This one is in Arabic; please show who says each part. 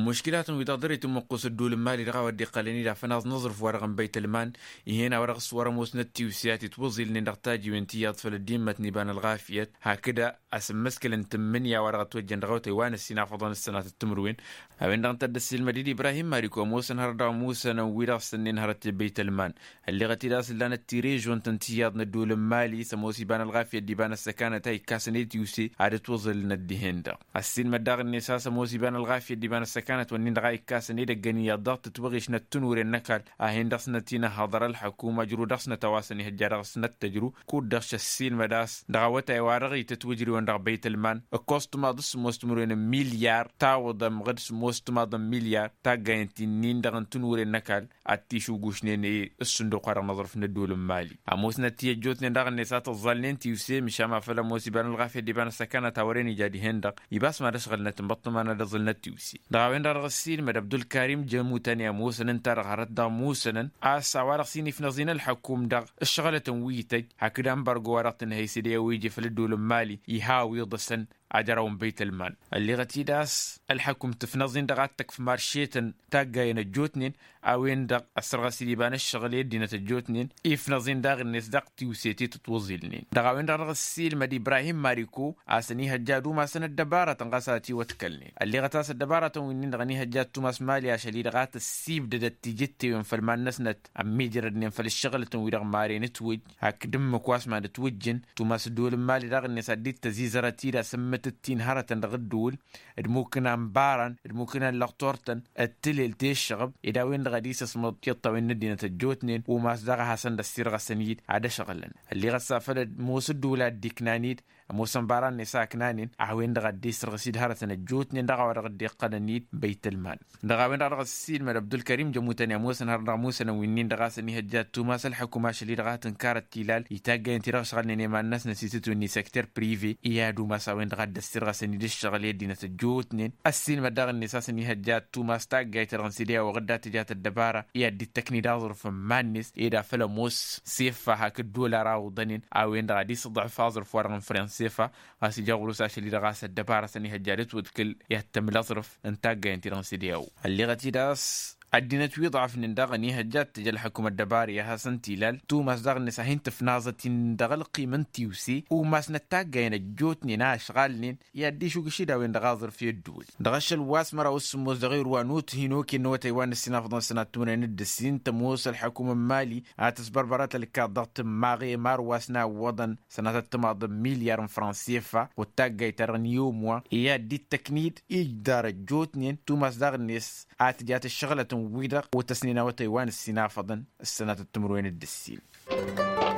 Speaker 1: مشكلات ويتقدر يتم قوس الدول المالي رغا ودي قلني دا فناز نظرف ورغم بيت المال يهنا ورغ صور موسنتي وسياتي توزي لن نحتاج وانتياض فلدين متنبان الغافية هكذا اسم مسكل انت من يا ورغ توجن رغوتي وان السنة فضان السنة التمروين هبين دان تدس المديد ابراهيم ماريكو موسن هردا موسن ويرغ سنين هرت بيت المال اللي غتي داس لان التيريج وانت انتياض ندول المالي سموسي بان الغافية ديبان السكانة تاي كاسنيت يوسي عاد توزي لنا الدهين دا السين مداغ النساء سموسي بان الغافية ديبان كانت ونين دغاي كاسني دغني ضغط توغيش نتنور النكال اهين دسنتينا حضر الحكومه جرو دسنا تواسني هجار سنت تجرو كود دش السين مداس دغوتا يوارغي تتوجري وند بيت المال كوست ما دس مستمرين مليار تاود مغد مستما د مليار تاغنتي نين دغن تنور النكال اتيشو غوشني الصندوق قرار نظر في الدول المالي اموسنتي جوتني دغن نسات الظلين تيوسي مشما فلا موسيبان الغافيه ديبان سكنه تاوريني جادي هندق يباس ما دشغلنا تنبطما انا دظلنا تيوسي وين رغسين مد عبد الكريم جموتانيا موسن ترغ هرد موسن اسا ورغسيني في نظين الحكوم دغ الشغله ويتج هكذا امبرغو ورقتن هيسيدي ويجي في الدول المالي يهاوي ضسن عجرهم بيت المال اللي غتي داس الحكم تفنظين دغاتك في مارشيتن تاقاين الجوتنين اوين دغ اسرغسي ليبان الشغلية دينة الجوتنين افنظين داغ الناس دغ تيوسيتي تتوزيلنين دغاوين رغسي المدي ابراهيم ماريكو اسني هجادو ما سن الدبارة تنغساتي وتكلني اللي غتاس الدبارة وينين دغني هجاد توماس مالي عشالي دغات السيب ددت تيجتي وينفلمان نسنت امي جردنين فالشغلة ويدغ مارين توج هاك دم كواس ما توجن توماس دول مالي دغ الناس اديت تزيزرتي دا سمت التين هرتن دغدول ممكن امبارن ممكن اللقطورتن التلل تيشغب اذا وين غديس اسمه يطا وين دينه الجوتنين وما صدغ حسن دستير غسنيد عاد شغلن اللي غسافل موسد ولاد ديكنانيد موسم باران نساء كنانين عوين دغديس رغسيد هرتن الجوتنين دغا ورغدي قنانيد بيت المال دغا وين رغسيد من عبد الكريم جموتني موسن هر موسن وينين دغاسني هجات توماس الحكومه شلي دغاتن كارت تيلال يتاغ انت رغشغلني ما الناس نسيتو ني سيكتور بريفي يادو ما ساوين دغد السرغه سنيد الشغليه دينه الجوتنين السين مداغ النساء سني هجات توماس تاغ جايت رغسيديا وغدات جات الدباره يدي التكني داظر فمانس اذا فلموس سيفا هاك الدولار او ضنين اوين دغديس ضعف فازر فورن فرنسيفا هاسي جاولو ساشلي دغاس الدباره سني هجات وتكل يهتم لظرف انتاغ جايت رغسيديا اللي غتي داس الدينة ويضعف ندغني هجات تجل حكومة الدبارية هاسن تيلال تو مصدر نساهين تفنازة ندغل قيمة تيوسي وماس نتاقين الجوتني ناش غالنين يدي شو كشيدا وين دغاظر في الدول دغش الواس مرا وسموز دغير وانوت هينوكي نو تايوان السنة فضل سنة تونا ند السين تموس الحكومة مالي هاتس بربرات اللي كانت ضغط ماغي مارواسنا وضن سنة تماض مليار فرنسيفا وتاقي ترنيوموا يدي التكنيد إجدار الجوتنين تو مصدر نس هاتجات الشغلة ويدق وتسنينا وتايوان السنة فضن السنة التمروين الدسين